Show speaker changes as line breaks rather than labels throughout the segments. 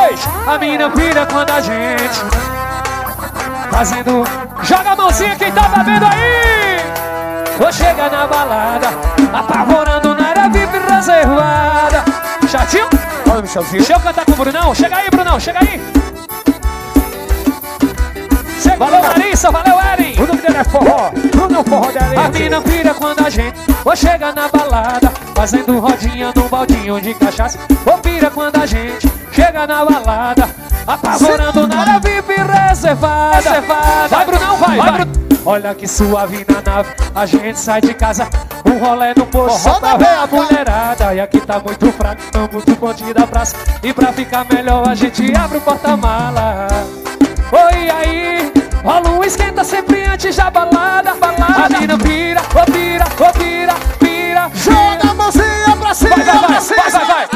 vez. A mina pira quando a gente fazendo. Joga a mãozinha quem tá bebendo aí. Vou chegar na balada, apavorando na área VIP reservada. Chatinho?
Olha, Michelzinho.
Deixa eu cantar com o Brunão. Chega aí, Brunão, chega aí. Valeu, Larissa, valeu, Eren.
O nome dele é Forró. Bruno Forró da Areia.
A mina pira quando a gente vou chegar na balada, fazendo rodinha num baldinho de cachaça. Vou pira quando a gente chega na balada, apavorando na área VIP reservada. Vai, Brunão, vai, vai. Olha que suave na nave, a gente sai de casa, um rolê no posto só pra ver a mulherada. E aqui tá muito fraco, não muito pontinho da praça. E pra ficar melhor a gente abre o porta-mala. Oi, aí, rola um esquenta sempre antes da balada. A mina pira, ô pira, ô pira, pira.
Joga a mãozinha pra cima,
vai, vai,
pra cima.
vai, vai.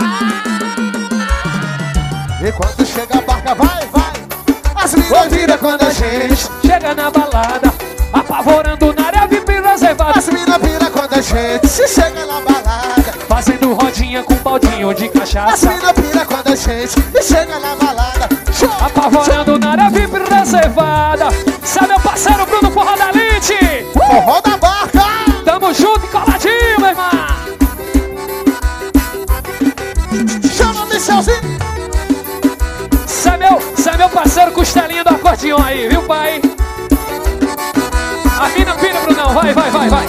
E quando chega a barca, vai, vai. As minas viram quando a gente
chega na balada, apavorando na área VIP reservada.
As minas viram quando a gente se chega na balada,
fazendo rodinha com baldinho de
as
cachaça.
minas viram quando a gente chega na balada,
apavorando na área VIP reservada. Sabe meu parceiro Bruno Forró da Elite?
Forró da barca.
Tamo junto e coladinho, meu irmão.
Chama Michelzinho.
Sabe meu parceiro Costelinha do acordeão aí, viu, pai? A mina pira, Brunão, vai, vai, vai, vai.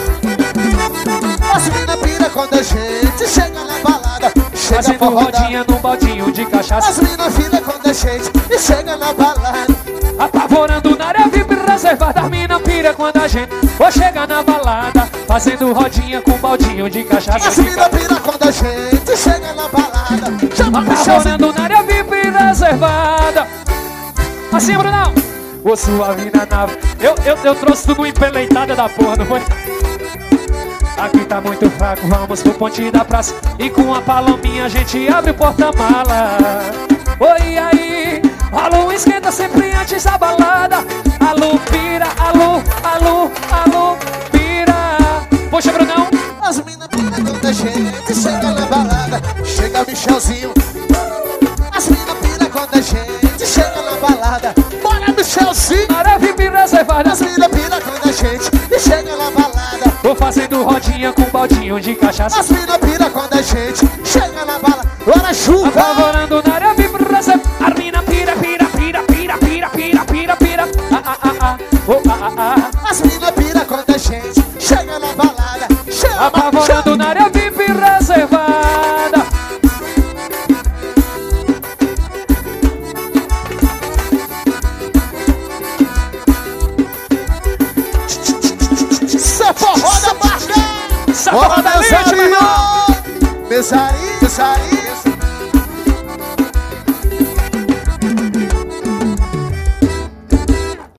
As minas pira quando a gente chega na balada, chega
fazendo rodinha num baldinho de cachaça.
As minas pira quando a gente chega na balada,
apavorando na área VIP reservada. As mina pira quando a gente vou chegar na balada, fazendo rodinha com baldinho de cachaça.
as minas pira quando a gente chega na balada, chama
apavorando na área VIP reservada. Assim, Brunão. Ô suave na nave. Eu trouxe tudo empeleitada da porra, não foi? Aqui tá muito fraco, vamos pro ponte da praça. E com a palominha a gente abre o porta-mala. Oi, aí, rola um esquenta sempre antes da balada. Alô, pira, alô, alô, alô, pira. Poxa, Brunão.
As minas pira quando a gente chega na balada, chega Michelzinho. As minas pira quando a gente chega na balada, bora Michelzinho.
Área VIP reservada.
As minas pira quando a gente chega na balada,
tô fazendo rodinha com baldinho de cachaça.
as minas pira quando a gente chega na balada, bora chuva.
Apavorando na área VIP reservada. A mina pira, pira, pira, pira, pira, pira, pira, pira. Ah, ah, ah, ah, oh, ah, ah, ah.
As minas pira quando a gente chega na balada, chama,
Apavorando na área VIP reservada.
Isso é forró da barca.
Forró da Elite, meu irmão.
Mesarinho, mesarinho.